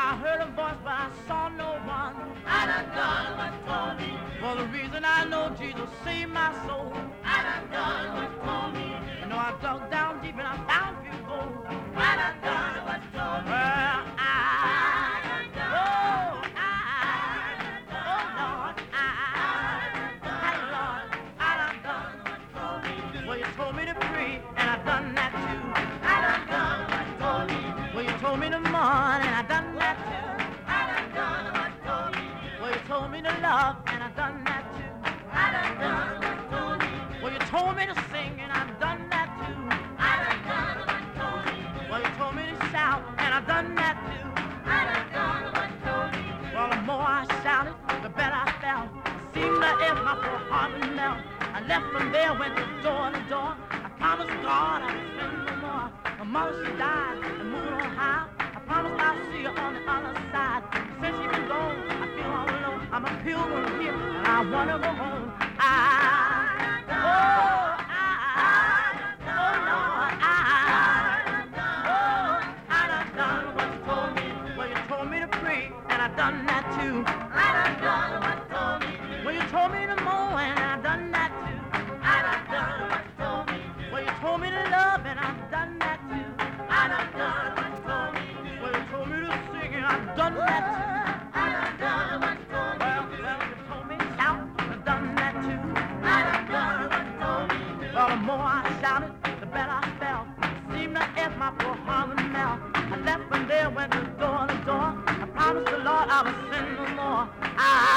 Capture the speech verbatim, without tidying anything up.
I heard a voice, but I saw no one. I done done what told me. For the reason I know Jesus saved my soul. I done done what told me. You know I dug down deep and I found pure gold. I done done what told me. Well, I, I done done. oh, I, I done done. oh Lord, I, hey Lord, I done done. What told me. Well, you told me to pray, and I done that too. I done done what told me. Well, you told me to mourn, and I done that too. I done done what told me. Well, you told me to love, and I done that too. I done done what told me. Well, you told me to sing, and I've done that too. I done done what told me. Well, you told me to shout, and I've done that too. I done done what told me. Well, the more I shouted, the better I felt. Seemed that if my poor heart would melt. I left from there, went from door to door. I promised God I would spend no more. My mother, she died and moved on high. I promised I'll see her on the other side. Since she's been gone, I feel all alone. I'm a pilgrim here, and I wanna go home. I, oh, I, oh Lord, I, oh, I done done what you told me. Well, you told me to pray, and I done that too. I done done what told me. Well, you told me to mourn, and I done that too. I done done what told me. Well, you told me to love, and I've done that too. I done done what told me. Well, you told me to sing, and I've done that too. I done done what told me. Well, well, you told me to shout, I've done that too. I done done what told me. Well, the more I shouted, the better I felt. Seemed like if my poor heart would melt. I left from there, went from door to door. I promised the Lord I would sin no more. I